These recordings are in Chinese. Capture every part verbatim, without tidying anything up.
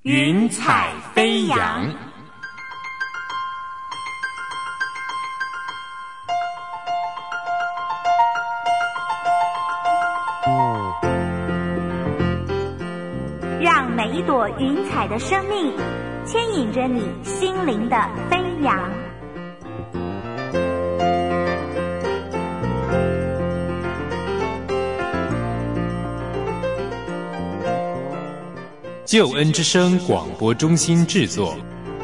云彩飞扬。 让每一朵云彩的生命牵引着你心灵的飞扬。 救恩之声广播中心制作。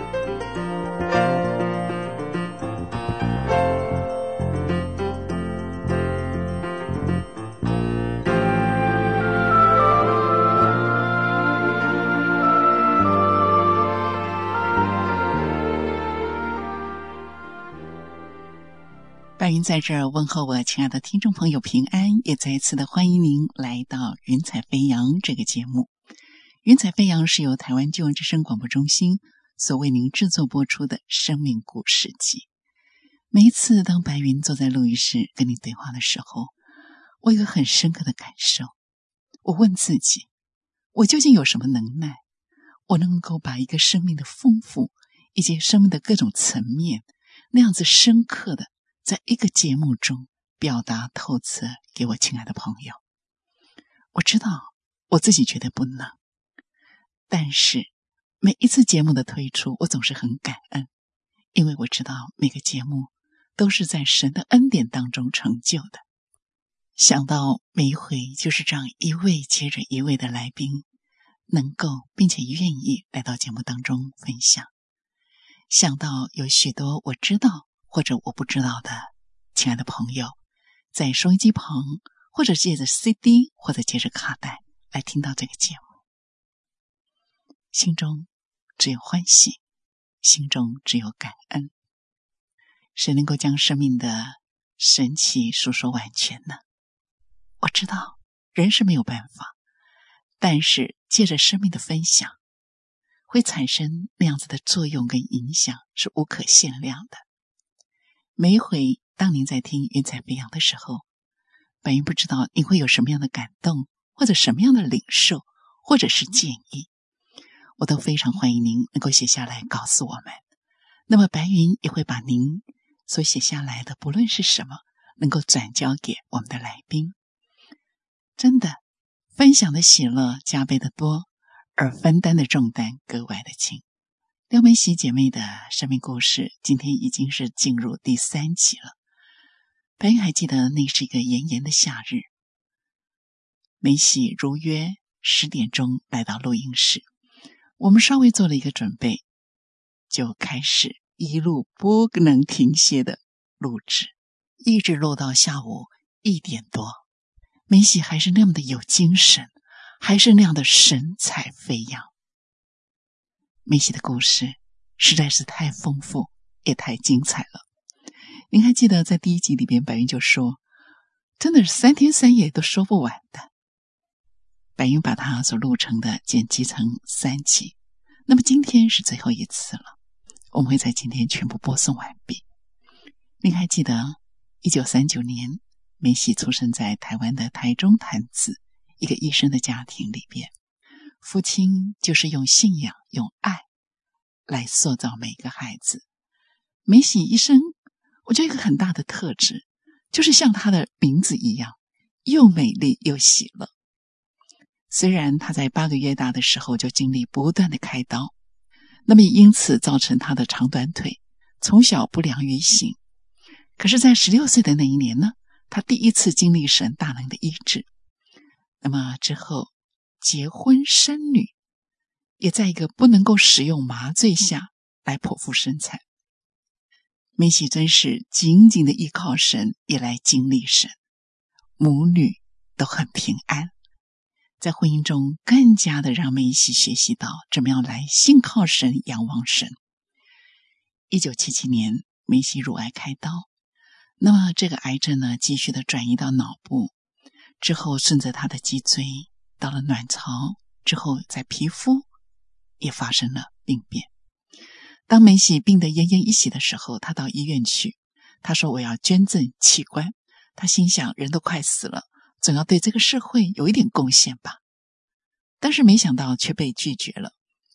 白云在这儿问候我亲爱的听众朋友平安，也再一次的欢迎您来到云彩飞扬这个节目。云彩飞扬是由台湾救恩之声广播中心所为您制作播出的生命故事集。每一次当白云坐在录音室跟你对话的时候，我有一个很深刻的感受。我问自己，我究竟有什么能耐，我能够把一个生命的丰富以及生命的各种层面那样子深刻的在一个节目中表达透彻给我亲爱的朋友。我知道我自己绝对不能，但是每一次节目的推出，我总是很感恩，因为我知道每个节目都是在神的恩典当中成就的。想到每一回就是这样一位接着一位的来宾能够并且愿意来到节目当中分享，想到有许多我知道或者我不知道的亲爱的朋友在收音机旁或者借着 C D 或者借着卡带来听到这个节目，心中只有欢喜，心中只有感恩。谁能够将生命的神奇述说完全呢？我知道人是没有办法，但是借着生命的分享会产生那样子的作用跟影响是无可限量的。每一回当您在听云彩飞扬的时候，白云不知道您会有什么样的感动，或者什么样的领受，或者是建议，我都非常欢迎您能够写下来告诉我们。那么白云也会把您所写下来的不论是什么能够转交给我们的来宾。真的，分享的喜乐加倍的多，而分担的重担格外的轻。廖梅喜姐妹的生命故事今天已经是进入第三集了。白云还记得那是一个炎炎的夏日，梅喜如约十点钟来到录音室，我们稍微做了一个准备，就开始一路不能停歇的录制，一直录到下午一点多。梅喜还是那么的有精神，还是那样的神采飞扬。梅喜的故事实在是太丰富也太精彩了。您还记得在第一集里边白云就说，真的是三天三夜都说不完的。白云把它所录成的剪辑成三集，那么今天是最后一次了，我们会在今天全部播送完毕。您还记得一九三九年梅喜出生在台湾的台中潭子一个医生的家庭里边，父亲就是用信仰用爱来塑造每个孩子。梅喜医生我觉得一个很大的特质就是像他的名字一样，又美丽又喜乐。虽然他在八个月大的时候就经历不断的开刀，那么也因此造成他的长短腿，从小不良于行。可是在十六岁的那一年呢，他第一次经历神大能的医治。那么之后结婚生女，也在一个不能够使用麻醉下来剖腹生产。梅喜真是紧紧的依靠神，也来经历神，母女都很平安。在婚姻中更加的让梅喜学习到怎么样来信靠神仰望神。一九七七年梅喜乳癌开刀，那么这个癌症呢继续的转移到脑部，之后顺着他的脊椎到了卵巢，之后在皮肤也发生了病变。当梅喜病得奄奄一息的时候，他到医院去，他说我要捐赠器官。他心想人都快死了，总要对这个社会有一点贡献吧。但是没想到却被拒绝了。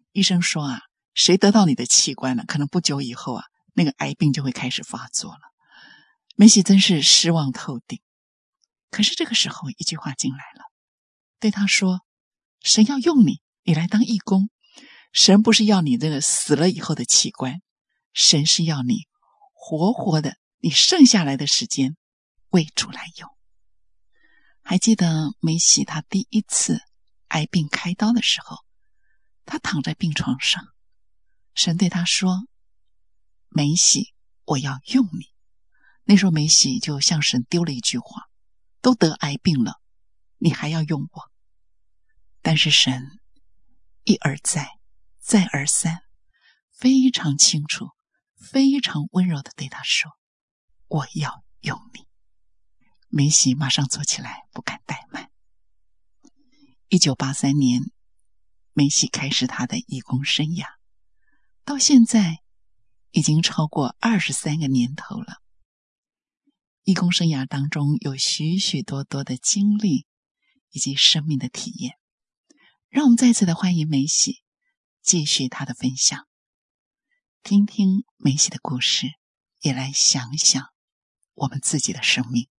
医生说啊，谁得到你的器官了，可能不久以后啊，那个癌病就会开始发作了。梅西真是失望透顶。可是这个时候一句话进来了，对他说，神要用你，你来当义工。神不是要你这个死了以后的器官，神是要你活活的，你剩下来的时间为主来用。还记得梅西他第一次癌病开刀的时候，他躺在病床上，神对他说，梅西，我要用你。那时候梅西就向神丢了一句话，都得癌病了，你还要用我？但是神一而再再而三，非常清楚非常温柔地对他说，我要用你。梅西马上坐起来，不敢怠慢。一九八三年，梅西开始他的义工生涯，到现在已经超过二十三个年头了。义工生涯当中有许许多多的经历以及生命的体验，让我们再次的欢迎梅西继续他的分享，听听梅西的故事，也来想想我们自己的生命。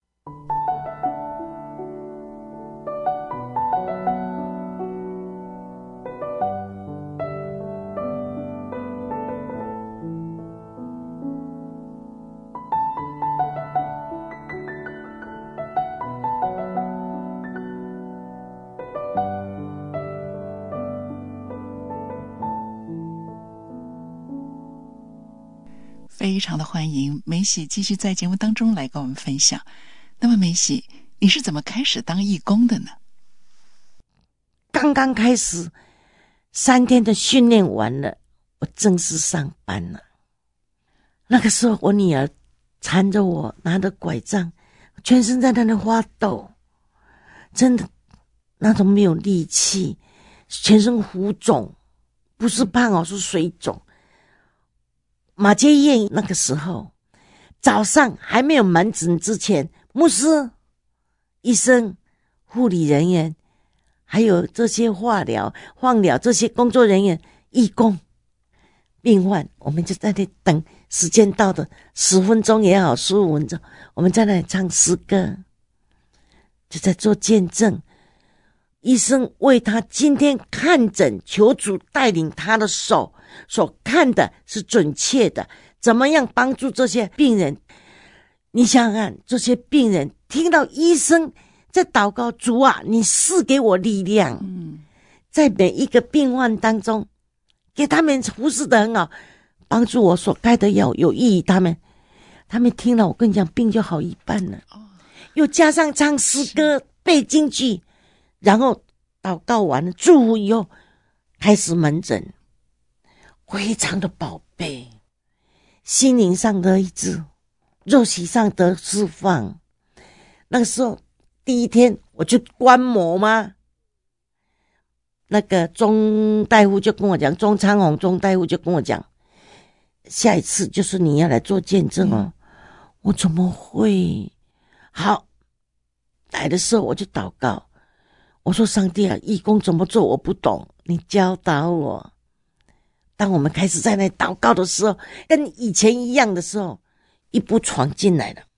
非常的欢迎梅喜继续在节目当中来跟我们分享。那么梅喜，你是怎么开始当义工的呢？ 刚刚开始，三天的训练完了，我正式上班了。那个时候我女儿缠着我，拿着拐杖，全身在那里发抖，真的那种没有力气，全身浮肿，不是胖哦，是水肿。马偕医院那个时候早上还没有门诊之前，牧师、医生、护理人员还有这些化疗、放疗这些工作人员、义工、病患，我们就在那里等时间到的十分钟也好，十五分钟，我们在那里唱诗歌，就在做见证。医生为他今天看诊，求主带领他的手所看的是准确的，怎么样帮助这些病人？你想想看，这些病人听到医生在祷告，主啊，你赐给我力量，嗯，在每一个病患当中，给他们服侍得很好，帮助我所开的药有益于他们。他们听了，我跟你讲，病就好一半了。又加上唱诗歌、背京剧，然后祷告完了，祝福以后，开始门诊。非常的宝贝，心灵上的医治，肉体上的释放。那个时候第一天我去观摩吗？那个钟大夫就跟我讲，钟昌宏钟大夫就跟我讲，下一次就是你要来做见证哦。嗯、我怎么会？好，来的时候我就祷告，我说上帝啊，义工怎么做我不懂，你教导我。当我们开始在那祷告的时候，跟以前一样的时候，一部床进来了，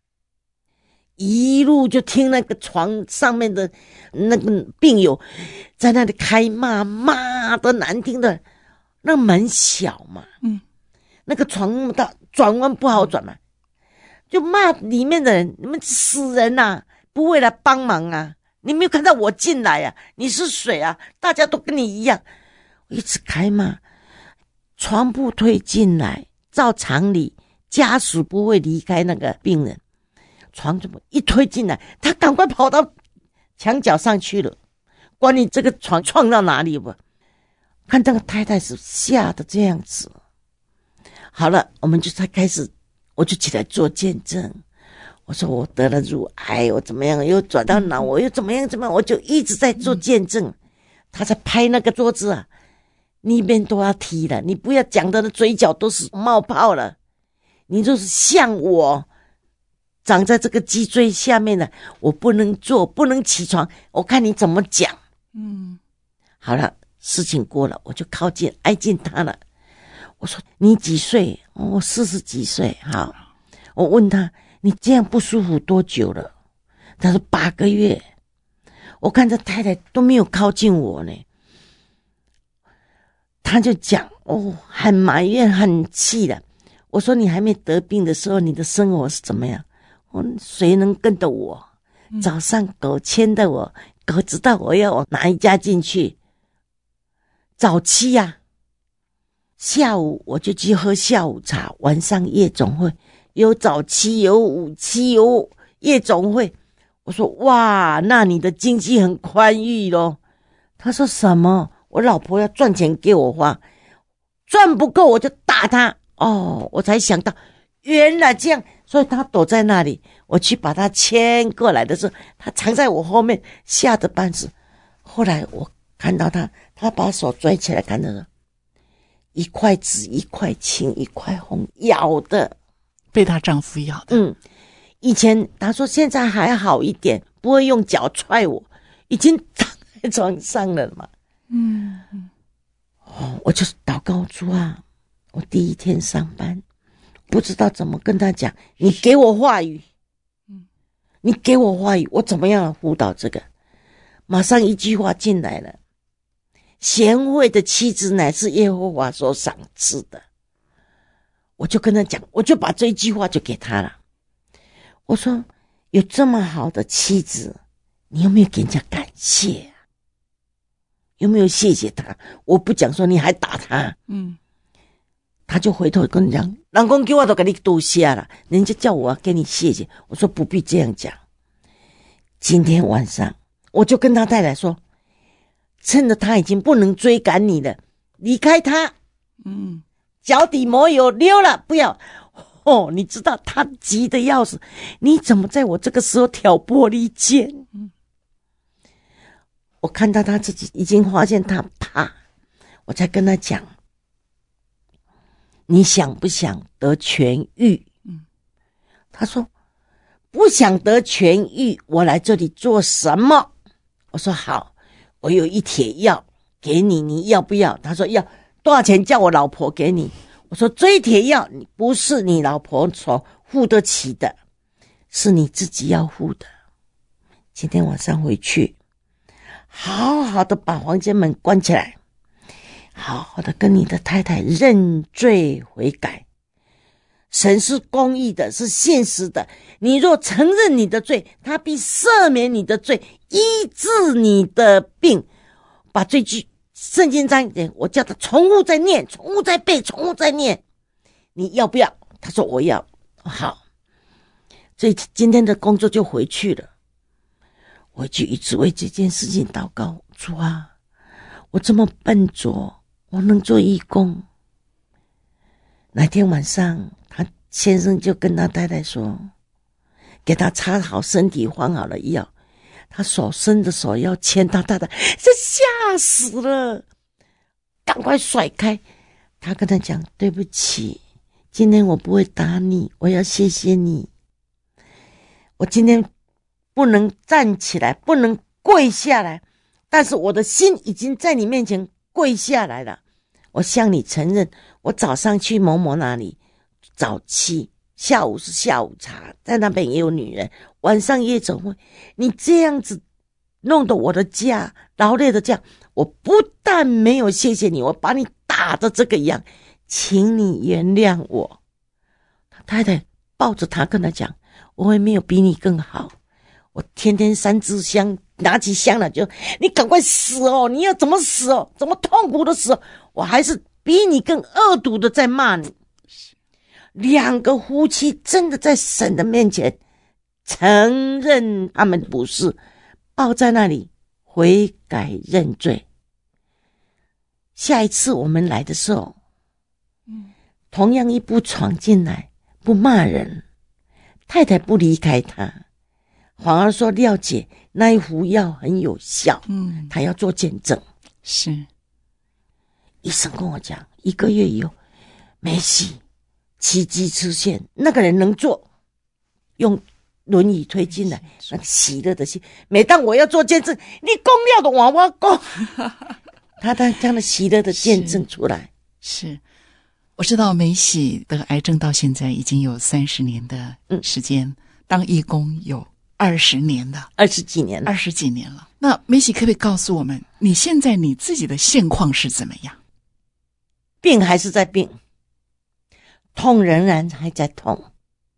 一路就听那个床上面的那个病友在那里开骂，骂的难听的。那门小嘛，嗯，那个床那么大，转弯不好转嘛，就骂里面的人，你们死人啊，不会来帮忙啊，你没有看到我进来啊，你是谁啊，大家都跟你一样，我一直开骂。床铺推进来，照常理家属不会离开那个病人，床怎么一推进来，他赶快跑到墙角上去了，管你这个床撞到哪里吧。看这个太太是吓得这样子。好了，我们就才开始，我就起来做见证。我说我得了乳癌，我怎么样，又转到脑，我又怎么样怎么样，我就一直在做见证。他在拍那个桌子啊，你一边都要踢了，你不要讲的嘴角都是冒泡了。你就是像我长在这个脊椎下面的，我不能坐，不能起床，我看你怎么讲。嗯，好了， 事情过了，我就靠近挨近他了。我说你几岁？我四十几岁。好，我问他你这样不舒服多久了？他说八个月。我看这太太都没有靠近我呢，他就讲哦，很埋怨很气的。我说你还没得病的时候你的生活是怎么样？我谁能跟得我？嗯、早上狗牵的我，狗知道我要往哪一家进去。早期呀、啊，下午我就去喝下午茶，晚上夜总会，有早期有午期有夜总会。我说哇，那你的经济很宽裕咯。他说什么？我老婆要赚钱给我花，赚不够我就打他。哦，我才想到原来这样，所以他躲在那里，我去把他牵过来的时候，他藏在我后面，吓得半死。后来我看到他，他把手拽起来，看着一块紫一块青一块红，咬的， 被她丈夫咬的。 嗯，以前他说现在还好一点，不会用脚踹我，已经躺在床上了嘛。 嗯， 哦，我就祷告主啊，我第一天上班，不知道怎么跟他讲，你给我话语，嗯，你给我话语，我怎么样辅导这个？马上一句话进来了，贤惠的妻子乃是耶和华所赏赐的。我就跟他讲，我就把这一句话就给他了。我说有这么好的妻子，你有没有给人家感谢啊？有没有谢谢他？我不讲说你还打他。嗯，他就回头跟你讲，老公给我都给你多谢了，人家叫我给你谢谢。我说不必这样讲。今天晚上我就跟他太太说，趁着他已经不能追赶你了，离开他。嗯，脚底抹油溜了，不要。哦，你知道他急得要死，你怎么在我这个时候挑拨离间？嗯，我看到他自己已经发现他怕，我才跟他讲，你想不想得痊愈？嗯，他说不想得痊愈，我来这里做什么？我说好，我有一帖药给你，你要不要？他说要，多少钱叫我老婆给你？我说这一帖药不是你老婆所付得起的，是你自己要付的。今天晚上回去好好的把房间门关起来，好好的跟你的太太认罪悔改。神是公义的，是现实的，你若承认你的罪，他必赦免你的罪，医治你的病。把这句圣经章我叫他重复再念，重复再背，重复再念。你要不要？他说我要。好，所以今天的工作就回去了。回去一直为这件事情祷告，主啊，我这么笨拙，我能做义工。那天晚上他先生就跟他太太说，给他擦好身体，换好了药，他手伸着手要牵他太太，这吓死了，赶快甩开。他跟他讲，对不起，今天我不会打你，我要谢谢你，我今天不能站起来，不能跪下来，但是我的心已经在你面前跪下来了。我向你承认，我早上去某某那里早期，下午是下午茶，在那边也有女人，晚上夜总会，你这样子弄得我的家劳累的这样，我不但没有谢谢你，我把你打的这个样，请你原谅我。他太太抱着他跟他讲，我也没有比你更好，我天天三支香，拿起香来就你赶快死哦，你要怎么死哦，怎么痛苦的死哦，我还是比你更恶毒的在骂你。两个夫妻真的在神的面前承认他们不是，抱在那里悔改认罪。下一次我们来的时候，同样一步闯进来，不骂人，太太不离开他，反而说廖姐那一壶药很有效，嗯，他要做见证。 是， 医生跟我讲，一个月以后没戏，奇迹出现，那个人能做，用轮椅推进来，那个喜乐的心。每当我要做见证，你讲了就换我讲， 他的这样的喜乐的见证出来。 是，是我知道梅喜得癌症到现在已经有三十年的时间，嗯、当义工有二十年了， 二十几年了， 二十几年了。那梅喜可不可以告诉我们，你现在你自己的现况是怎么样？ 病还是在病，痛仍然还在痛。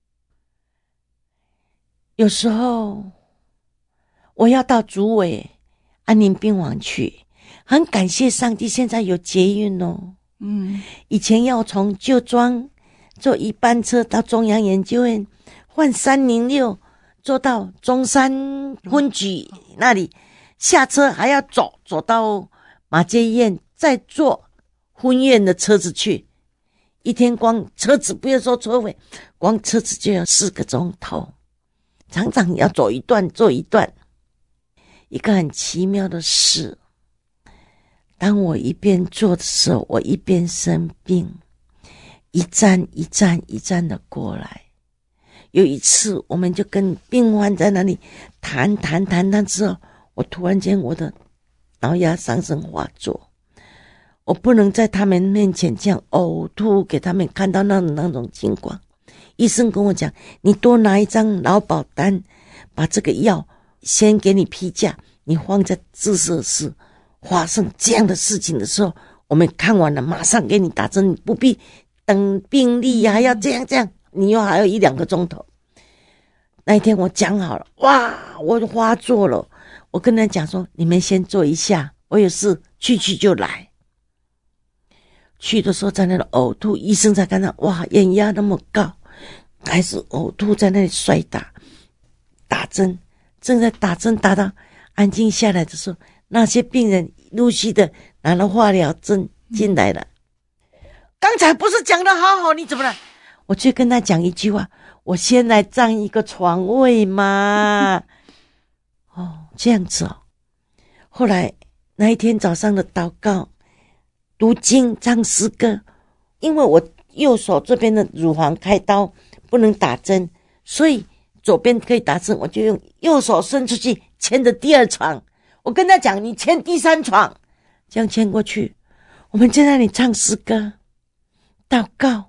有时候我要到竹围安宁病房去，很感谢上帝现在有捷运哦。嗯，以前要从旧庄坐一班车到中央研究院，换三零六坐到中山分局那里，下车还要走走到马偕医院，再坐分院的车子去，一天光车子不要说车费，光车子就要四个钟头，常常要走一段坐一段。一个很奇妙的事，当我一边做的时候，我一边生病，一站一站一站的过来。有一次我们就跟病患在那里谈谈谈谈之后，我突然间我的脑压上升发作，我不能在他们面前这样呕吐给他们看到那种那种情况。医生跟我讲，你多拿一张劳保单，把这个药先给你批假，你放在自设室，发生这样的事情的时候，我们看完了马上给你打针，你不必等病历还要这样这样，你又还有一两个钟头。那一天我讲好了，哇，我发作了，我跟他讲说，你们先坐一下，我有事去去就来。去的时候在那里呕吐，医生才看到，哇，眼压那么高，还是呕吐，在那里摔打打针。正在打针打到安静下来的时候，那些病人陆续的拿了化疗针进来了。刚才不是讲得好好，你怎么了？我就跟他讲一句话，我先来占一个床位嘛。哦，这样子哦。后来那一天早上的祷告、读经、唱诗歌，因为我右手这边的乳房开刀不能打针，所以左边可以打针，我就用右手伸出去牵着第二床，我跟他讲，你牵第三床，这样牵过去。我们在那里唱诗歌祷告，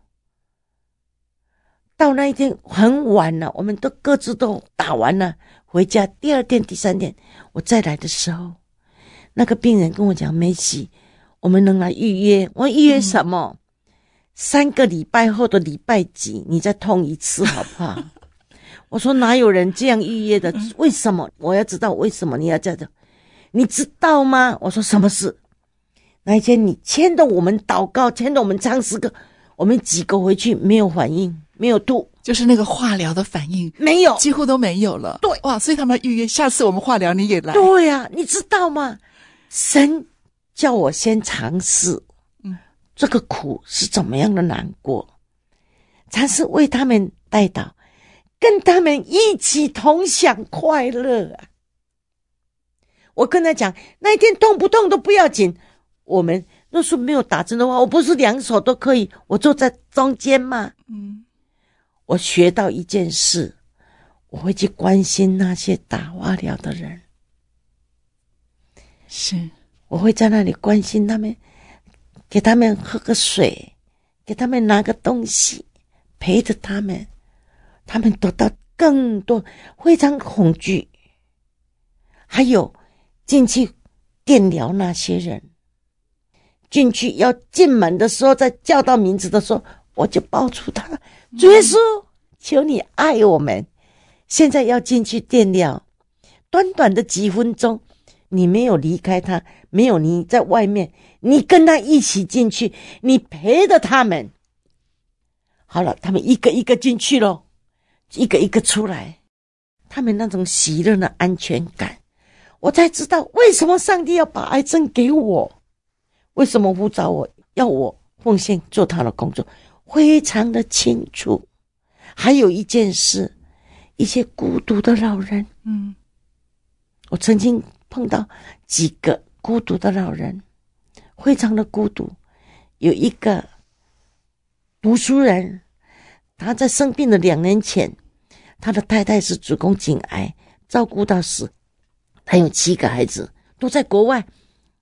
到那一天很晚了，我们都各自都打完了回家。第二天第三天我再来的时候，那个病人跟我讲，梅喜，我们能来预约。我预约什么、嗯、三个礼拜后的礼拜几你再痛一次好不好？我说哪有人这样预约的？为什么？我要知道为什么你要这样，你知道吗？我说什么事？那一天你牵着我们祷告，牵着我们唱诗歌，我们几个回去没有反应，没有吐， 就是那个化疗的反应没有， 几乎都没有了。 对， 哇，所以他们预约下次我们化疗你也来。 对啊，你知道吗？神叫我先尝试，嗯，这个苦是怎么样的难过，尝试为他们代祷，跟他们一起同享快乐啊！我跟他讲，那一天痛不痛都不要紧，我们若是没有打针的话，我不是两手都可以，我坐在中间吗？嗯，我学到一件事，我会去关心那些打化疗的人， 是， 我会在那里关心他们，给他们喝个水，给他们拿个东西，陪着他们。他们得到更多，非常恐惧。还有进去电疗那些人，进去要进门的时候，在叫到名字的时候，我就抱住他，主耶稣，求你爱我们。现在要进去电疗，短短的几分钟，你没有离开他，没有你在外面，你跟他一起进去，你陪着他们。好了，他们一个一个进去了，一个一个出来，他们那种喜乐的安全感，我才知道为什么上帝要把癌症给我，为什么呼召我，要我奉献做他的工作，非常的清楚。还有一件事，一些孤独的老人，嗯，我曾经碰到几个孤独的老人，非常的孤独。有一个读书人，他在生病的两年前，他的太太是子宫颈癌，照顾到死，他有七个孩子都在国外，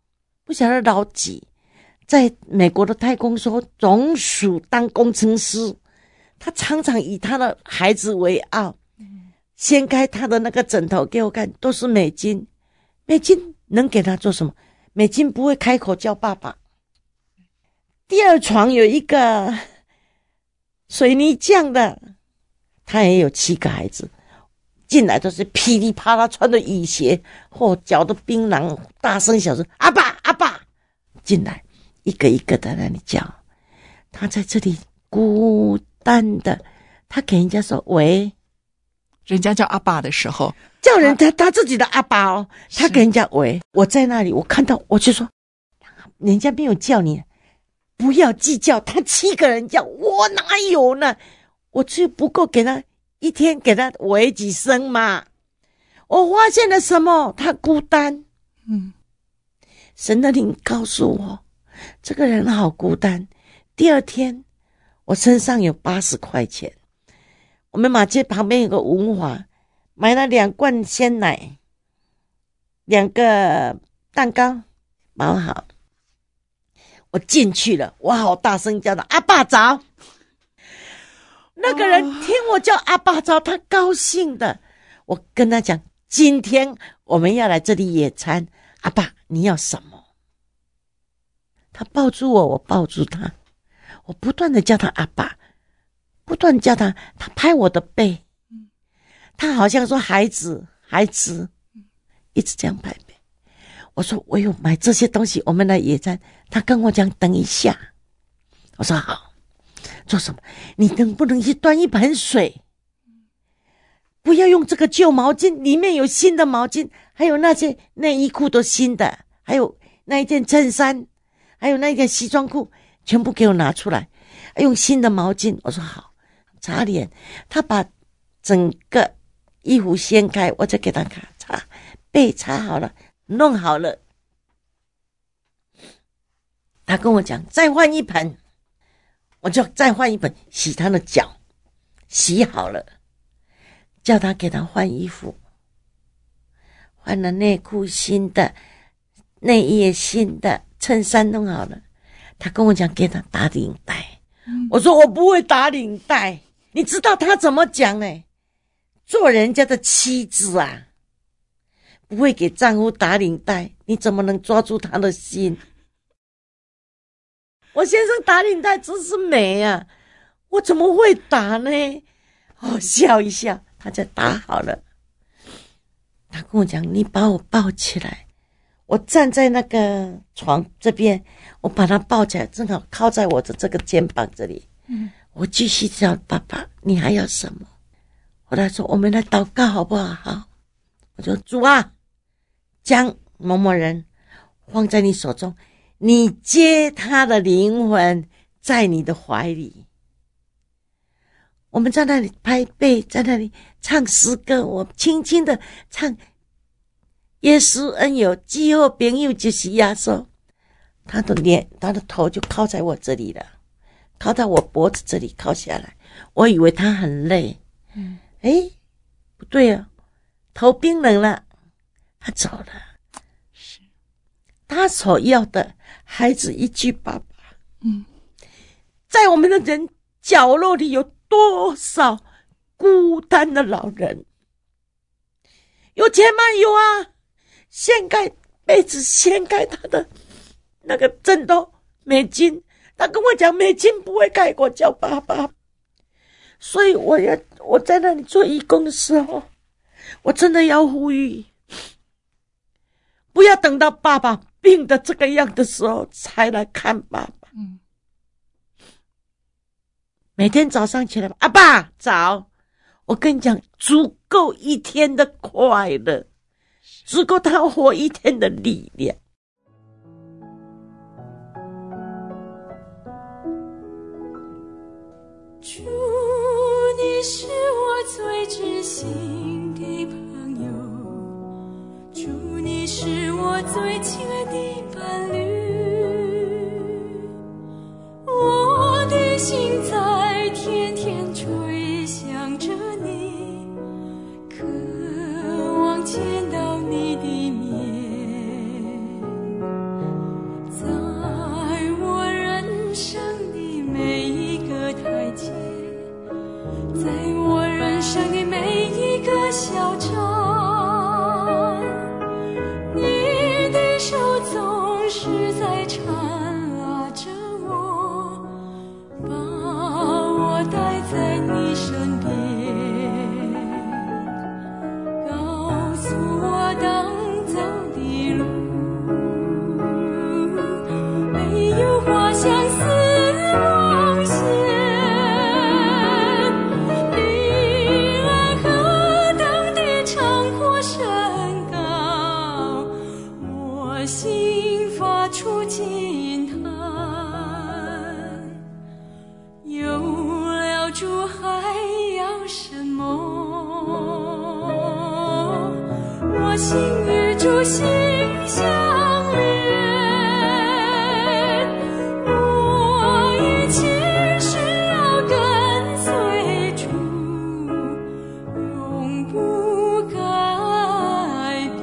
不晓得老几，在美国的太空所总署当工程师，他常常以他的孩子为傲，掀开他的那个枕头给我看，都是美金。美金能给他做什么？美金不会开口叫爸爸。第二床有一个水泥匠的，他也有七个孩子，进来都是噼里啪啦穿着雨鞋或脚的槟榔，大声小声阿爸阿爸进来，一个一个在那里叫。他在这里孤单的，他给人家说喂， 人家叫阿爸的时候， 叫人家他自己的阿爸哦，他给人家喂。我在那里，我看到我就说，人家没有叫你，不要计较，他七个人叫，我哪有呢？我就不够给他一天给他喂几声嘛。我发现了什么？他孤单。 嗯， 神的灵告诉我，这个人好孤单。第二天，我身上有八十块钱。我们马街旁边有个文华，买了两罐鲜奶，两个蛋糕，包好。我进去了，我好大声叫他阿爸早。那个人听我叫阿爸早，他高兴的。我跟他讲，今天我们要来这里野餐，阿爸你要什么？他抱住我，我抱住他，我不断的叫他阿爸，不断地叫他，他拍我的背，他好像说孩子孩子，一直这样拍背。我说我有买这些东西，我们来野餐。他跟我讲等一下。我说好，做什么？你能不能去端一盆水？不要用这个旧毛巾，里面有新的毛巾，还有那些内衣裤都新的，还有那一件衬衫，还有那件西装裤，全部给我拿出来，用新的毛巾。我说好，擦脸。他把整个衣服掀开，我就给他擦擦背，擦好了，弄好了。他跟我讲再换一盆，我就再换一盆，洗他的脚，洗好了，叫他给他换衣服，换了内裤新的，内衣也新的，衬衫弄好了。他跟我讲给他打领带，嗯、我说我不会打领带。你知道他怎么讲呢？做人家的妻子啊，不会给丈夫打领带，你怎么能抓住他的心？我先生打领带真是美啊，我怎么会打呢？哦，笑一笑，他就打好了。他跟我讲，你把我抱起来，我站在那个床这边，我把他抱起来，正好靠在我的这个肩膀这里。嗯，我继续叫爸爸，你还要什么？后来说我们来祷告好不好？好，我说主啊，将某某人放在你手中，你接他的灵魂在你的怀里。我们在那里拍背，在那里唱诗歌，我轻轻的唱耶稣恩友，最好朋友就是耶稣。他的脸，他的头就靠在我这里了，靠到我脖子这里靠下来。我以为他很累，嗯，诶，不对啊，头冰冷了，他走了。是，他所要的孩子一句爸爸。嗯，在我们的人角落里有多少孤单的老人？有钱吗？有啊，掀开被子，掀开他的那个枕头，美金。他跟我讲，美金不会开口叫爸爸。所以我要我在那里做义工的时候，我真的要呼吁，不要等到爸爸病的这个样的时候才来看爸爸。嗯，每天早上起来，阿爸早，我跟你讲，足够一天的快乐，足够他活一天的力量。 主，你是我最知心的朋友，主，你是我最亲爱的伴侣，我的心在天天吹响着你，渴望见到你的面， 心相连，我一切是要跟随主，永不改变。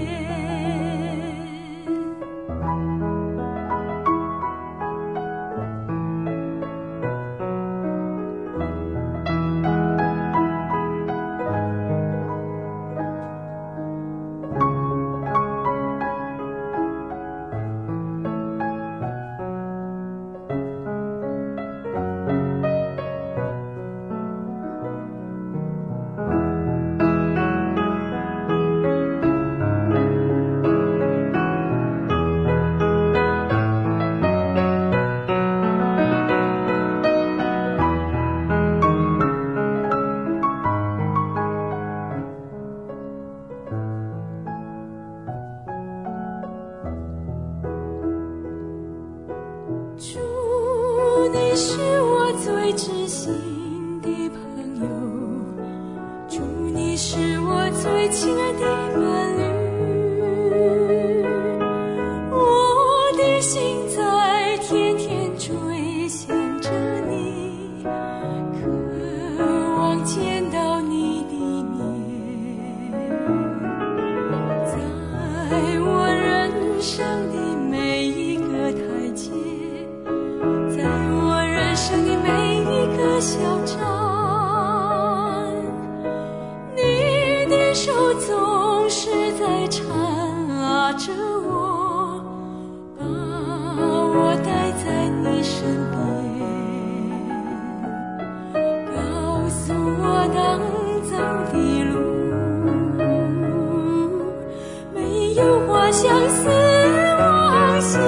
主，你是我最知心的朋友，主，你是我最亲爱的伴侣，我的心在天天追想着你，渴望见到你的面，在我人生的每一个台阶，在我人生的每一个小站，你的手总是在缠拉着我，把我带在你身边，告诉我当走的路，没有花相思望线，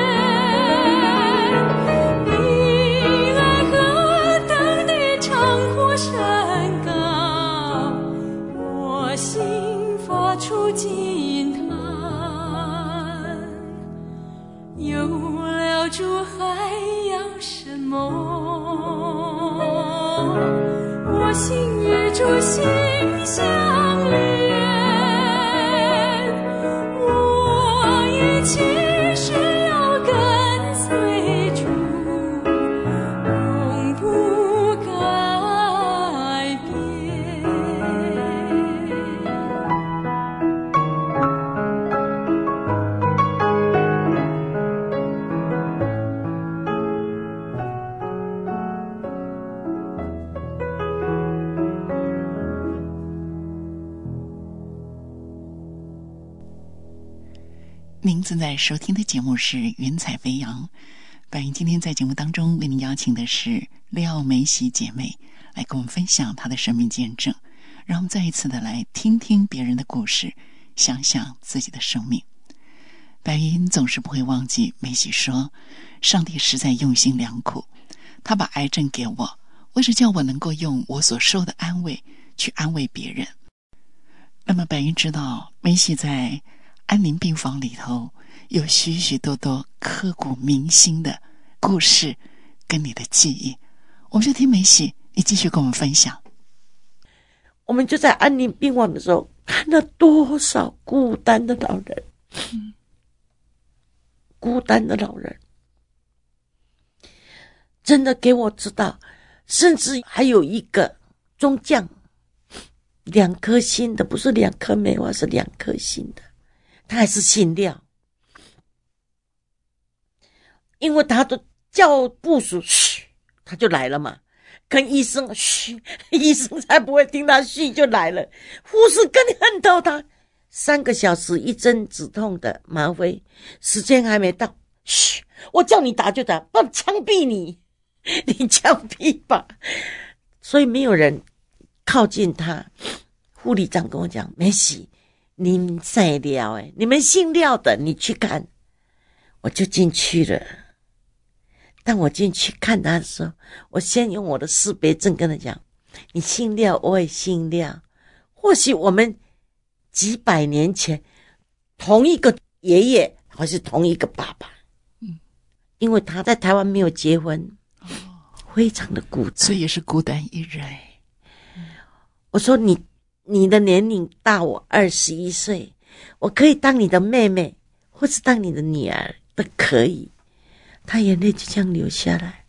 出惊叹，有了主还要什么？我心与主心相连，我一切是要跟随主，永不改变。 您正在收听的节目是《云彩飞扬》，白云今天在节目当中为您邀请的是廖梅喜姐妹来跟我们分享她的生命见证，让我们再一次的来听听别人的故事，想想自己的生命。白云总是不会忘记梅喜说，上帝实在用心良苦，他把癌症给我，为是叫我能够用我所受的安慰去安慰别人。那么白云知道梅喜在安宁病房里头有许许多多刻骨铭心的故事跟你的记忆，我们就听梅喜你继续跟我们分享。 我们就在安宁病房的时候看了多少孤单的老人、嗯、孤单的老人真的给我知道，甚至还有一个中将，两颗星的，不是两颗梅花，是两颗星的，他还是姓廖，因为他都叫部属嘘，他就来了嘛，跟医生嘘，医生才不会听他嘘就来了，护士更恨透他，三个小时一针止痛的吗啡，时间还没到，嘘，我叫你打就打，不枪毙你，你枪毙吧。所以没有人靠近他。护理长跟我讲，梅喜，你们姓廖诶，你们姓廖的，你去看。我就进去了。当我进去看他的时候，我先用我的识别证跟他讲，你姓廖，我也姓廖，或许我们几百年前同一个爷爷，还是同一个爸爸。嗯，因为他在台湾没有结婚，哦，非常的孤单， 所以也是孤单一人。 我说你你的年龄大我二十一岁， 我可以当你的妹妹，或是当你的女儿都可以。他眼泪就这样流下来，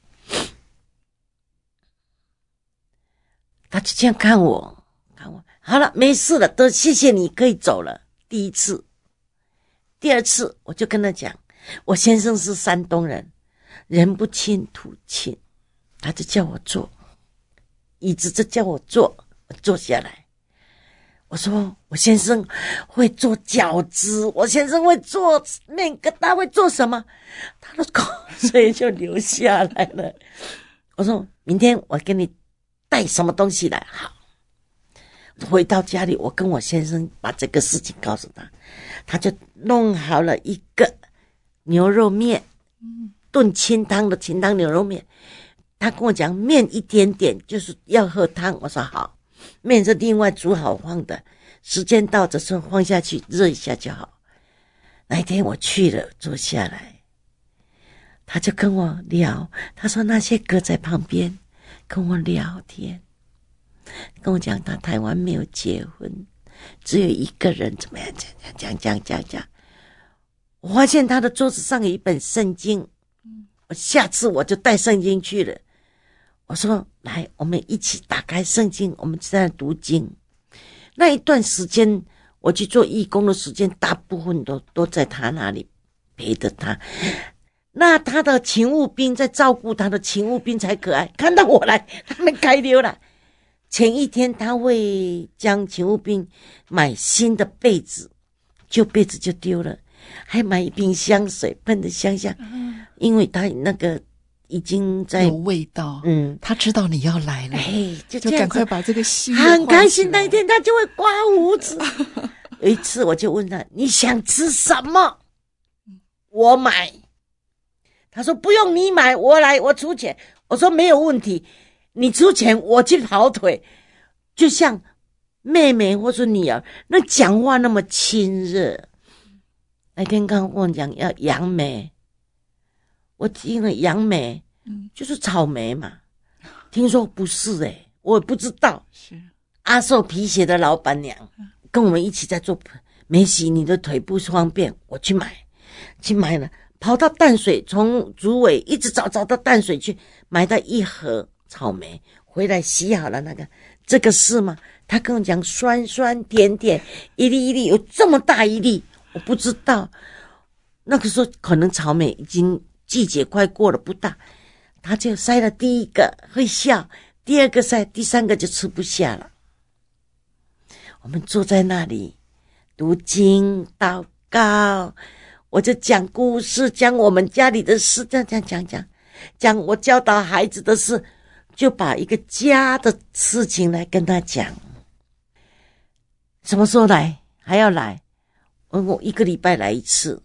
他就这样看我，看我，好了，没事了，都谢谢你，可以走了。第一次，第二次，我就跟他讲，我先生是山东人，人不亲土亲，他就叫我坐，椅子就叫我坐，我坐下来。我说我先生会做饺子，我先生会做面疙瘩，会做什么？他的口水就流下来了。我说明天我给你带什么东西来。好，回到家里，我跟我先生把这个事情告诉他，他就弄好了一个牛肉面，炖清汤的清汤牛肉面。他跟我讲面一点点，就是要喝汤。我说好。面是另外煮好放的，时间到的时候放下去热一下就好。那一天我去了，坐下来，他就跟我聊，他说那些哥在旁边跟我聊天，跟我讲他台湾没有结婚，只有一个人怎么样讲讲讲讲讲。我发现他的桌子上有一本圣经，我下次我就带圣经去了。我说来，我们一起打开圣经，我们在那读经。那一段时间我去做义工的时间，大部分都都在他那里陪着他。那他的勤务兵在照顾他的勤务兵才可爱，看到我来他们开溜了。前一天他会将勤务兵买新的被子，旧被子就丢了，还买一瓶香水喷的香香，因为他那个已经在有味道，嗯，他知道你要来了， 哎，就就赶快把这个心很开心。那一天他就会刮胡子。有一次我就问他你想吃什么，我买。他说不用你买，我来，我出钱。我说没有问题，你出钱我去跑腿，就像妹妹或是女儿，那讲话那么亲热。那天刚跟我讲要杨梅，我听了杨梅，嗯，就是草莓嘛。听说不是诶、欸，我也不知道。是阿寿皮鞋的老板娘跟我们一起在做。梅喜，你的腿不方便，我去买，去买了，跑到淡水，从竹尾一直找找到淡水去，买到一盒草莓，回来洗好了那个，这个是吗？他跟我讲酸酸甜甜，一粒一粒有这么大一粒，我不知道。那个时候可能草莓已经季节快过了，不大，他就塞了第一个会笑，第二个塞，第三个就吃不下了。我们坐在那里读经祷告，我就讲故事，讲我们家里的事，这样讲讲讲讲我教导孩子的事，就把一个家的事情来跟他讲。什么时候来？还要来？我一个礼拜来一次。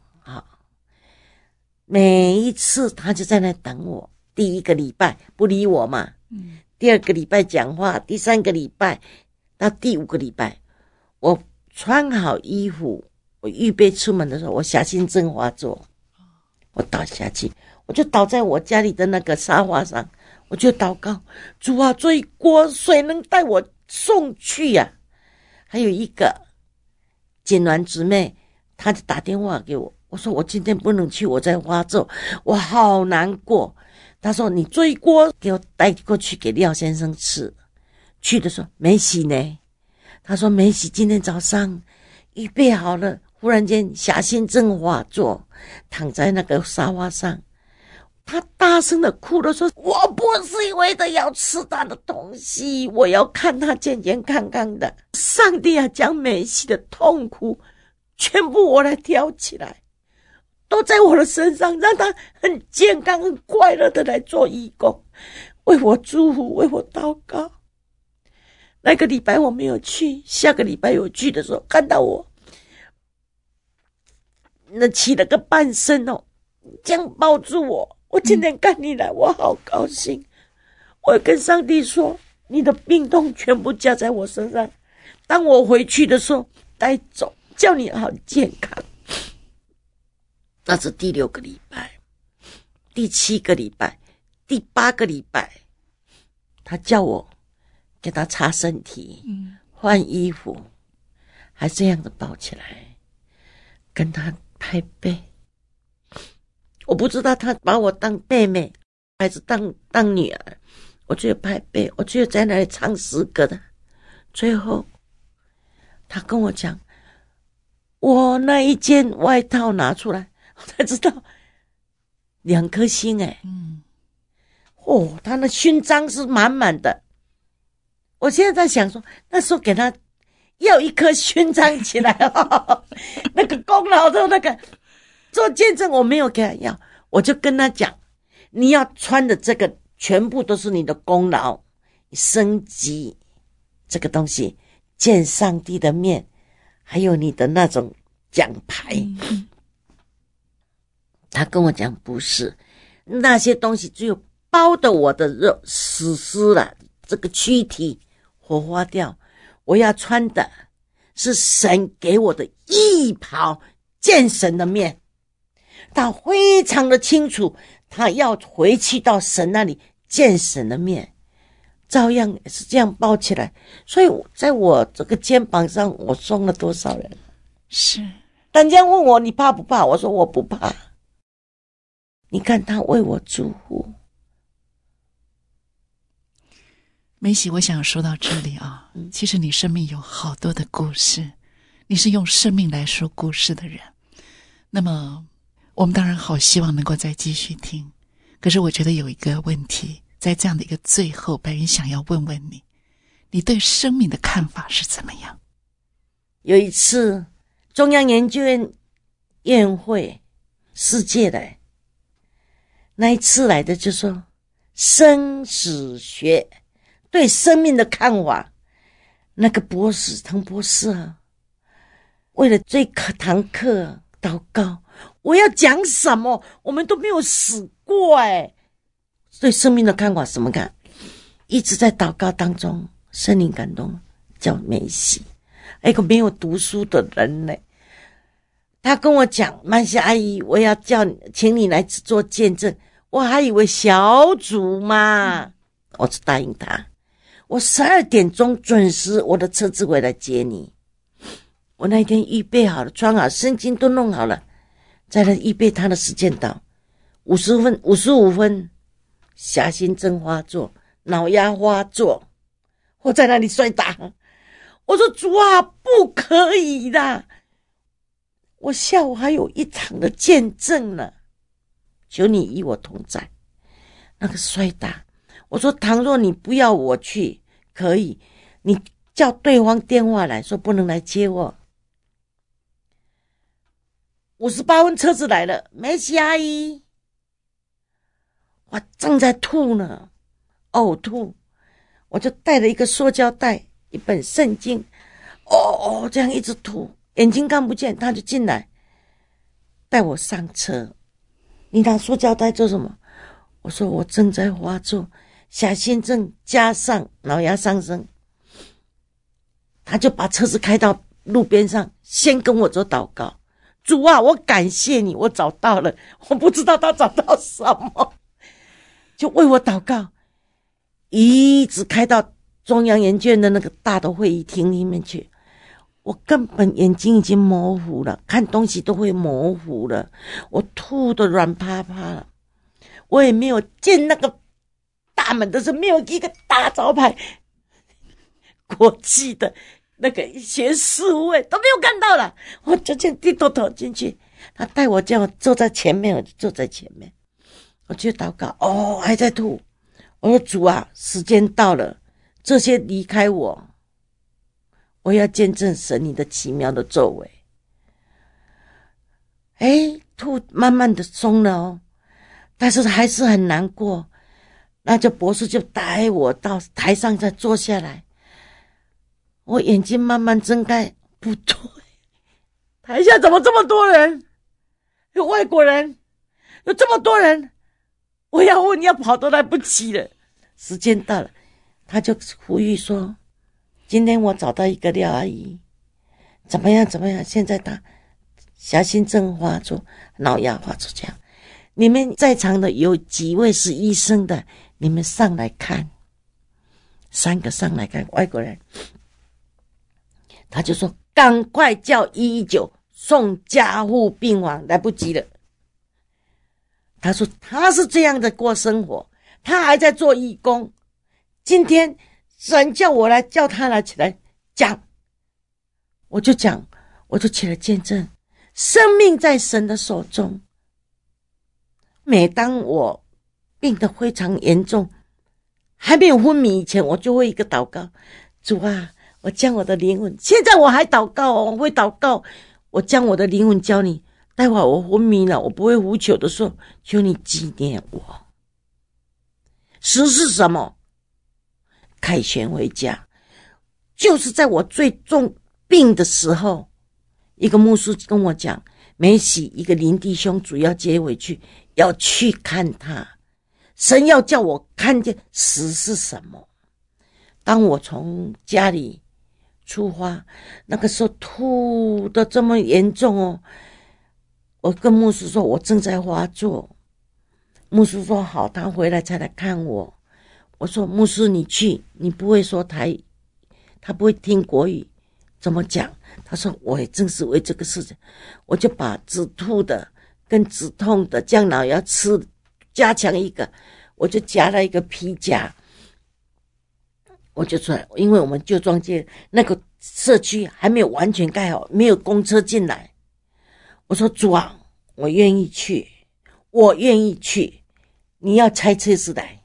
每一次他就在那等我，第一个礼拜不理我嘛，嗯，第二个礼拜讲话，第三个礼拜到第五个礼拜，我穿好衣服，我预备出门的时候，我狭心症发作，我倒下去，我就倒在我家里的那个沙发上，我就祷告，主啊，这一锅水能带我送去呀、啊？还有一个锦鸾姊妹，她就打电话给我，我说我今天不能去，我在花州，我好难过。他说你这一锅给我带过去给廖先生吃。去的时候梅喜呢，他说梅喜今天早上预备好了，忽然间狭心症发作，躺在那个沙发上，他大声的哭了，说我不是为了要吃他的东西，我要看他健健康康的。上帝啊，将梅喜的痛苦全部我来挑起来，都在我的身上，让他很健康很快乐的来做义工，为我祝福，为我祷告。那个礼拜我没有去，下个礼拜有去的时候，看到我那起了个半身哦，这样抱住我，我今天看你来，我好高兴。我跟上帝说，你的病痛全部加在我身上，当我回去的时候带走，叫你好健康。那是第六个礼拜，第七个礼拜，第八个礼拜，他叫我给他擦身体，换衣服，还这样的抱起来。 跟他拍背，我不知道他把我当妹妹还是当当女儿，我就拍背，我就在那里唱诗歌的。最后他跟我讲，我那一件外套拿出来，我才知道两颗星哎，嗯，哦，他的勋章是满满的。我现在在想说，那时候给他要一颗勋章起来哦，那个功劳的那个做见证，我没有给他要，我就跟他讲，你要穿的这个全部都是你的功劳，升级这个东西，见上帝的面，还有你的那种奖牌。嗯、他跟我讲不是，那些东西只有包的我的肉死尸了，这个躯体火化掉，我要穿的是神给我的衣袍，见神的面。他非常的清楚，他要回去到神那里见神的面，照样是这样包起来。所以在我这个肩膀上，我送了多少人？ 是。 人家问我你怕不怕？我说我不怕。你看他为我祝福。 梅喜，我想说到这里啊，其实你生命有好多的故事，你是用生命来说故事的人。那么我们当然好希望能够再继续听，可是我觉得有一个问题，在这样的一个最后，白云想要问问你，你对生命的看法是怎么样？ 有一次中央研究院宴会，世界来，那一次来的就说生死学对生命的看法，那个博士唐博士啊，为了这堂课祷告，我要讲什么？我们都没有死过哎，对生命的看法什么看？一直在祷告当中，圣灵感动，叫梅喜，一个没有读书的人呢。他跟我讲，曼西阿姨，我要叫你，请你来做见证。我还以为小组嘛，我只答应他。我十二点钟准时，我的车子回来接你。我那一天预备好了，穿好，圣经都弄好了，在那预备他的时间到，五十分、五十五分，狭心症发作，脑压发作，我在那里摔打。我说主啊，不可以的，我下午还有一场的见证呢，求你与我同在。那个摔打，我说倘若你不要我去，可以，你叫对方电话来说不能来接我。五十八分车子来了，梅喜阿姨，我正在吐呢，呕吐，我就带了一个塑胶袋，一本圣经，哦哦，这样一直吐，眼睛看不见，他就进来带我上车。你拿塑胶袋做什么？我说我正在发作，狭心症加上脑压上升。他就把车子开到路边上，先跟我做祷告。主啊，我感谢你，我找到了，我不知道他找到什么，就为我祷告，一直开到中央研究院的那个大的会议厅里面去。我根本眼睛已经模糊了，看东西都会模糊了，我吐得软趴趴了，我也没有见那个大门的时候，没有一个大招牌，国际的那个学士会都没有看到了，我就这样低头头进去，他带我叫我坐在前面，我就坐在前面，我去祷告，哦，还在吐，我说主啊，时间到了，这些离开我，我要见证神你的奇妙的作为。诶，吐慢慢的松了哦，但是还是很难过，那就博士就带我到台上再坐下来，我眼睛慢慢睁开，不对，台下怎么这么多人？有外国人，有这么多人，我要问要跑都来不及了。时间到了，他就呼吁说，今天我找到一个廖阿姨，怎么样怎么样，现在他狭心症发作，脑压发作，这样你们在场的有几位是医生的，你们上来看，三个上来看，外国人，他就说赶快叫一一九， 送加护病房，来不及了。他说他是这样的过生活，他还在做义工。今天神叫我来，叫他来起来讲，我就讲，我就起来见证，生命在神的手中。每当我病得非常严重，还没有昏迷以前，我就会一个祷告，主啊，我将我的灵魂，现在我还祷告哦，我会祷告，我将我的灵魂交你，待会我昏迷了，我不会呼求的时候，求你纪念我。实是什么？凯旋回家，就是在我最重病的时候，一个牧师跟我讲，梅喜一个林弟兄主要接回去，要去看他，神要叫我看见死是什么。当我从家里出发，那个时候吐得这么严重哦，我跟牧师说我正在发作，牧师说好，他回来才来看我。我说牧师你去，你不会说台语，他不会听国语，怎么讲？他说我也正是为这个事情，我就把止吐的跟止痛的降脑药吃加强一个，我就夹了一个皮夹，我就出来，因为我们旧庄街那个社区还没有完全盖好，没有公车进来。我说主啊，我愿意去，我愿意去，你要拆车子来，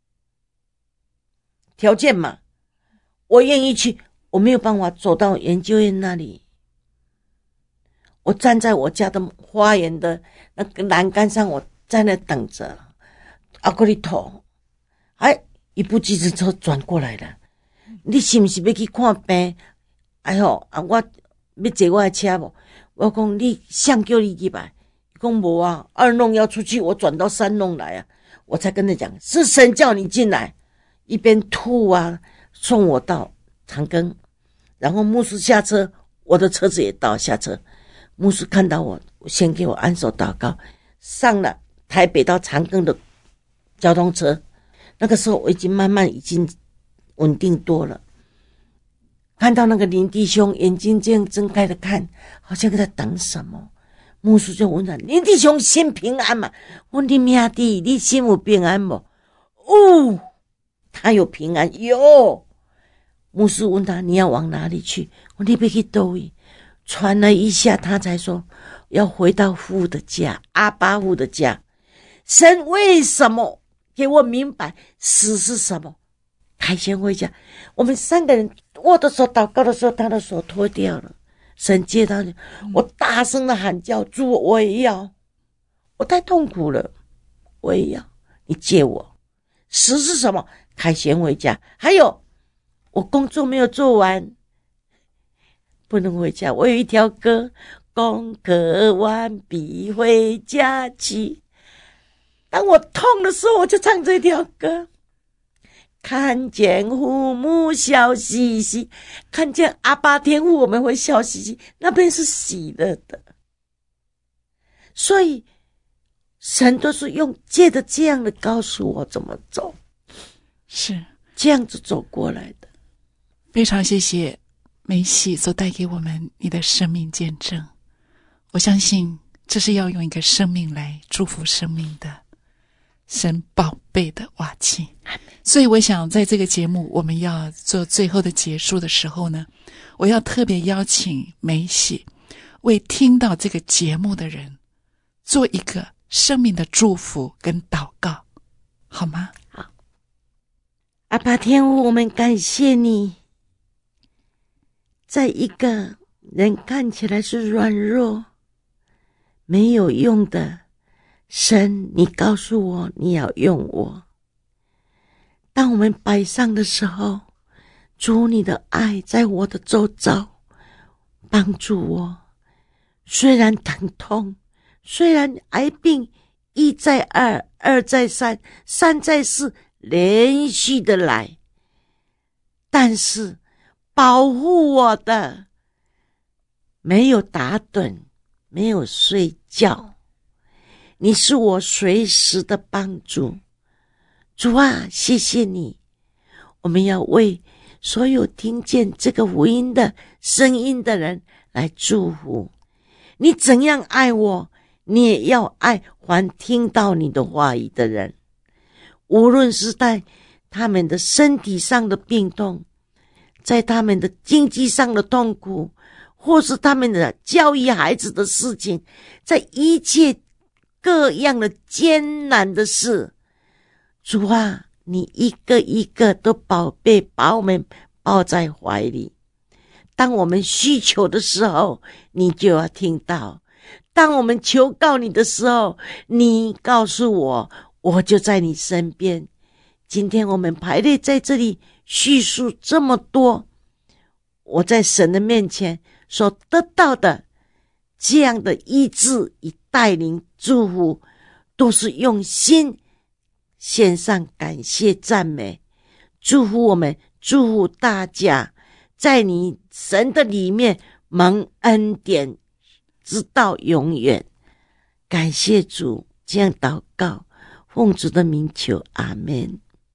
条件嘛，我愿意去。我没有办法走到研究院那里，我站在我家的花园的那个栏杆上，我在那等着。阿哥你头，哎，一部计程车转过来了，你是不是要去看病？哎呦，啊，我要坐我的车无？我讲你谁叫你去吧？讲无啊，二弄要出去，我转到三弄来啊，我才跟他讲，是神叫你进来，一边吐啊，送我到长庚，然后牧师下车，我的车子也到下车。牧师看到我，先给我按手祷告，上了台北到长庚的交通车。那个时候我已经慢慢已经稳定多了。看到那个林弟兄眼睛这样睁开的看，好像在等什么。牧师就问他：林弟兄心平安嘛？我说你兄弟，你心有平安不？哦，他有平安，有。牧师问他你要往哪里去？我说你要去哪里？传了一下，他才说要回到父的家，阿爸父的家。神为什么给我明白死是什么？凯旋回家，我们三个人握的手祷告的时候，他的手脱掉了，神接到你，我大声的喊叫，主我也要，我太痛苦了，我也要，你借我。死是什么？凯旋回家。还有我工作没有做完，不能回家。我有一条歌，功课完毕回家去。当我痛的时候，我就唱这条歌。看见父母笑嘻嘻，看见阿爸天父我们会笑嘻嘻，那边是喜乐的。所以神都是用借着这样的告诉我怎么走， 是这样子走过来的。 非常谢谢梅喜所带给我们你的生命见证，我相信这是要用一个生命来祝福生命的神宝贝的瓦器。所以我想在这个节目我们要做最后的结束的时候呢，我要特别邀请梅喜为听到这个节目的人做一个生命的祝福跟祷告，好吗？ 好。阿爸天父，我们感谢你，在一个人看起来是软弱没有用的神，你告诉我你要用我。当我们摆上的时候，主你的爱在我的周遭帮助我。虽然疼痛，虽然癌病一再二，二再三，三再四，连续的来，但是保护我的没有打盹，没有睡觉，你是我随时的帮助。主啊，谢谢你。我们要为所有听见这个福音的声音的人来祝福， 你怎样爱我，你也要爱凡听到你的话语的人，无论是在他们的身体上的病痛，在他们的经济上的痛苦，或是他们的教育孩子的事情，在一切各样的艰难的事，主啊，你一个一个都宝贝把我们抱在怀里。当我们需求的时候，你就要听到；当我们求告你的时候，你告诉我，我就在你身边。今天我们排列在这里叙述这么多，我在神的面前所得到的这样的医治与带领祝福，都是用心献上感谢赞美，祝福我们，祝福大家在你神的里面蒙恩典直到永远。感谢主，这样祷告，奉主的名求，阿们。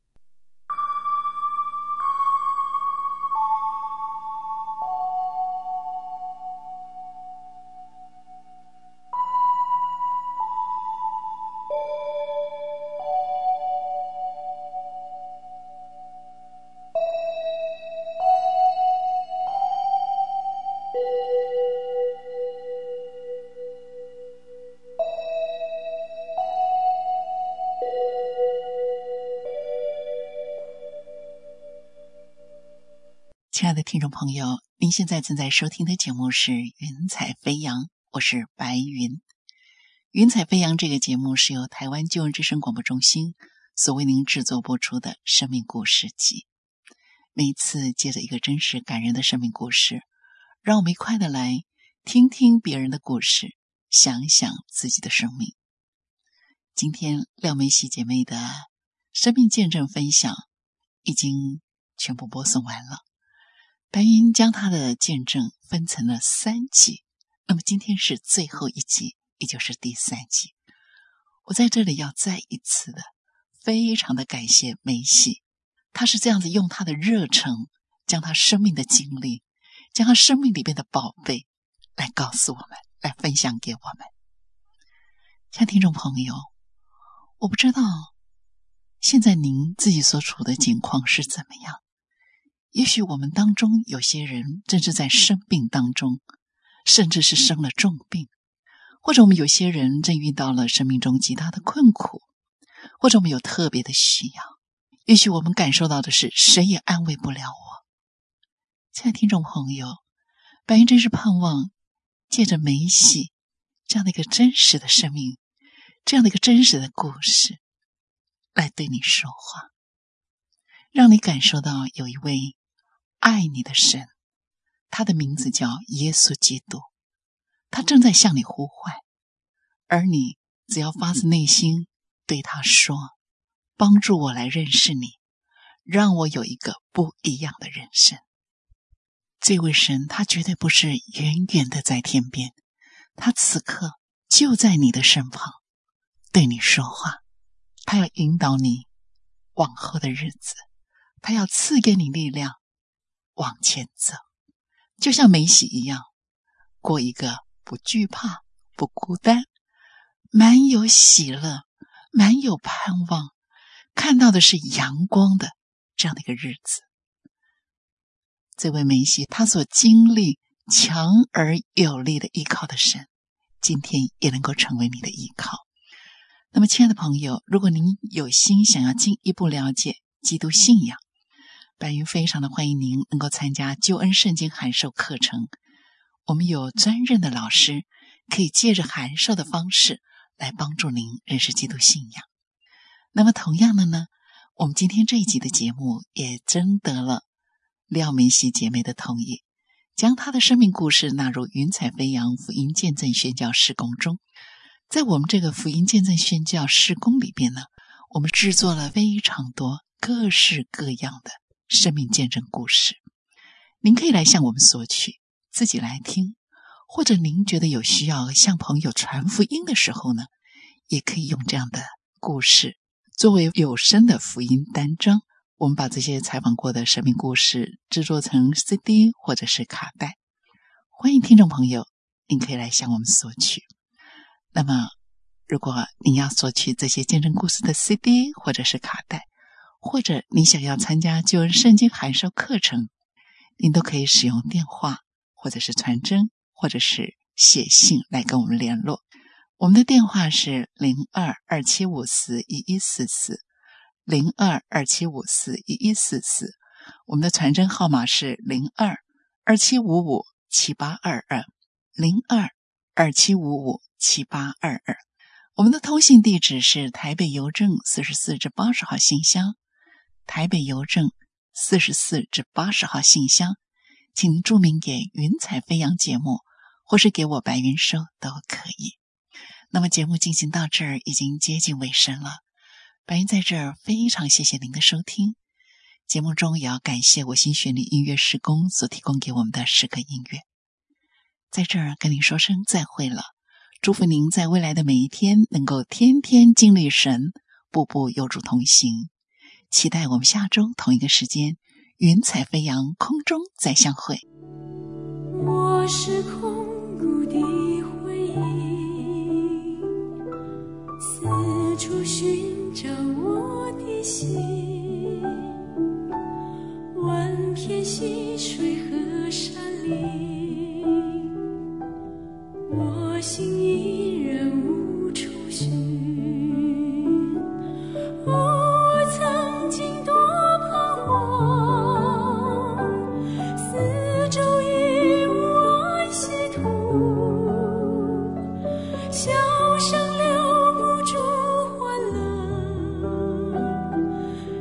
亲爱的听众朋友，您现在正在收听的节目是云彩飞扬，我是白云。云彩飞扬这个节目是由台湾救恩之声广播中心所为您制作播出的生命故事集。每一次接着一个真实感人的生命故事，让我们一块的来听听别人的故事，想想自己的生命。今天廖梅喜姐妹的生命见证分享已经全部播送完了，白云将他的见证分成了三集，那么今天是最后一集，也就是第三集。我在这里要再一次的非常的感谢梅喜，他是这样子用他的热诚，将他生命的经历，将他生命里面的宝贝来告诉我们，来分享给我们。亲爱的听众朋友，我不知道现在您自己所处的境况是怎么样，也许我们当中有些人正是在生病当中，甚至是生了重病，或者我们有些人正遇到了生命中极大的困苦，或者我们有特别的需要，也许我们感受到的是谁也安慰不了我。亲爱的听众朋友，白云真是盼望借着梅喜这样的一个真实的生命，这样的一个真实的故事来对你说话，让你感受到有一位爱你的神，他的名字叫耶稣基督，他正在向你呼唤，而你只要发自内心对他说，帮助我来认识你，让我有一个不一样的人生。这位神他绝对不是远远的在天边，他此刻就在你的身旁对你说话，他要引导你往后的日子，他要赐给你力量往前走，就像梅喜一样，过一个不惧怕、不孤单、满有喜乐、满有盼望，看到的是阳光的这样的一个日子。这位梅喜他所经历强而有力的依靠的神，今天也能够成为你的依靠。那么亲爱的朋友，如果您有心想要进一步了解基督信仰，白云非常的欢迎您能够参加救恩圣经函授课程。我们有专任的老师，可以借着函授的方式来帮助您认识基督信仰。那么同样的呢，我们今天这一集的节目也征得了廖梅喜姐妹的同意，将她的生命故事纳入云彩飞扬福音见证宣教事工中。在我们这个福音见证宣教事工里边呢，我们制作了非常多各式各样的生命见证故事，您可以来向我们索取，自己来听，或者您觉得有需要向朋友传福音的时候呢，也可以用这样的故事作为有声的福音单张。我们把这些采访过的生命故事制作成 C D 或者是卡带，欢迎听众朋友您可以来向我们索取。那么如果您要索取这些见证故事的 C D 或者是卡带，或者你想要参加救恩圣经函授课程，您都可以使用电话或者是传真或者是写信来跟我们联络。我们的电话是零二二七五四一一四四 零二二七五四一一四四，我们的传真号码是零二二七五五七八二二 零二二七五五七八二二。我们的通信地址是台北邮政四十四至八十号信箱，台北邮政四十四至八十号信箱，请您注明给云彩飞扬节目，或是给我白云收都可以。那么节目进行到这儿已经接近尾声了，白云在这儿非常谢谢您的收听。节目中也要感谢我心旋律音乐事工所提供给我们的诗歌音乐。在这儿跟您说声再会了，祝福您在未来的每一天能够天天经历神，步步有主同行。期待我们下周同一个时间云彩飞扬，空中再相会。 我是空谷的回忆，四处寻找我的心，万片溪水和山林，我心依然无处寻。我曾经多彷徨，四周已无安息土，笑声留不住欢乐，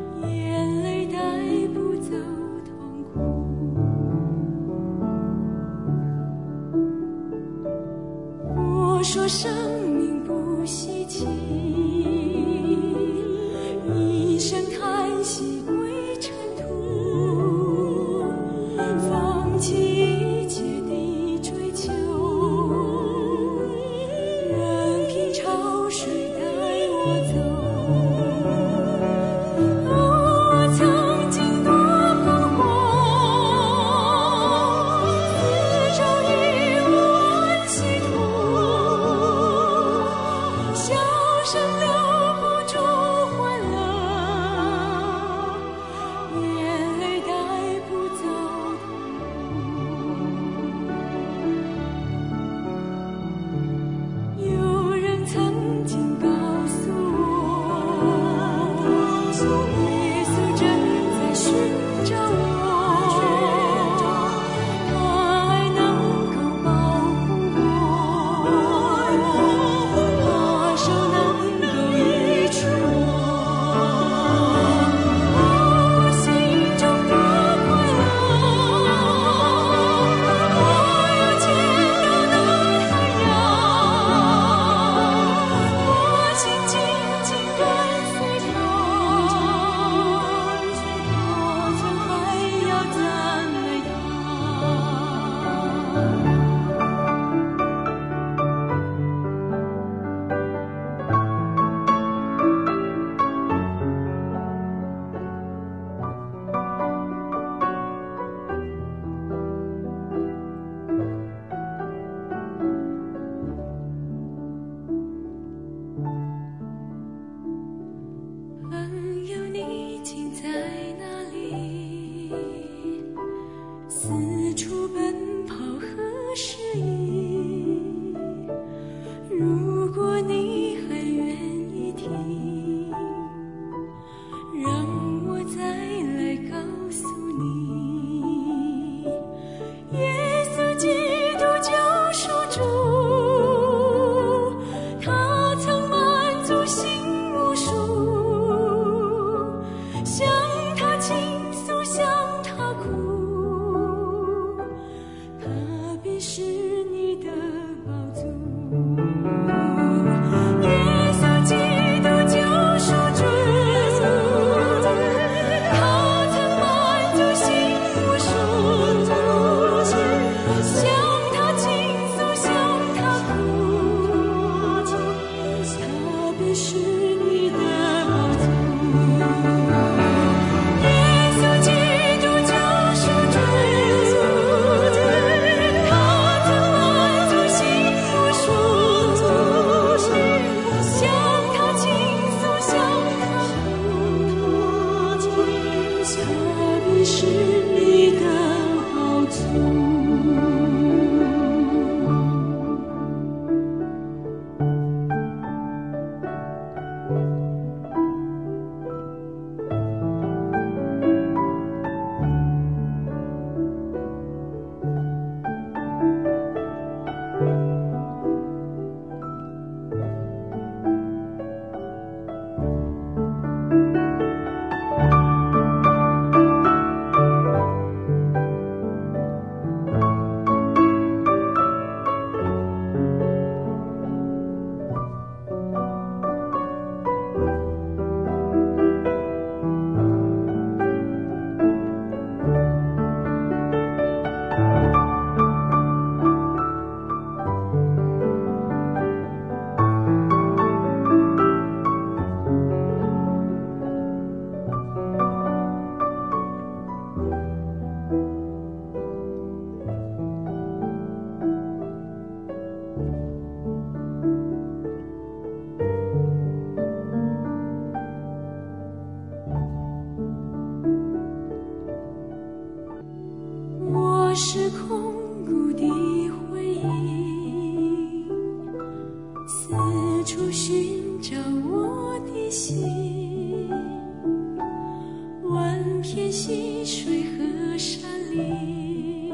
天溪水和山林，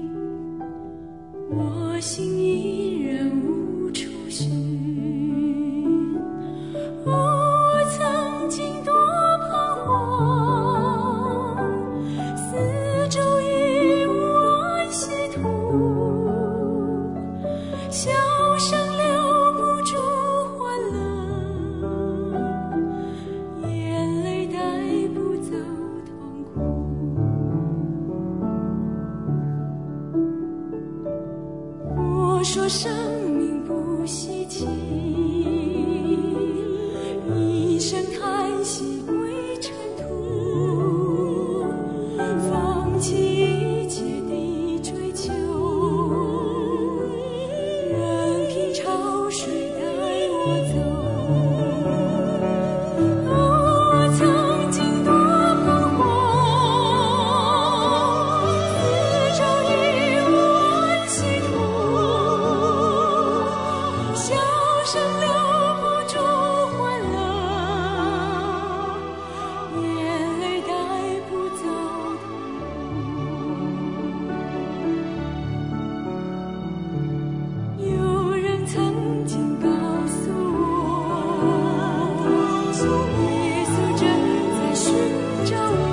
我心依然无处寻。哦，我曾经多彷徨，四周已无安息土，笑声留不住欢乐，眼泪带不走痛苦。我说生命不稀奇，一声叹息归尘土，放弃一切的追求，任凭潮水带我走。哦，我曾经多彷徨，四周已无安息土，笑声留不住欢乐，眼泪带不走痛苦。有人曾经告诉我，耶稣正在寻找我。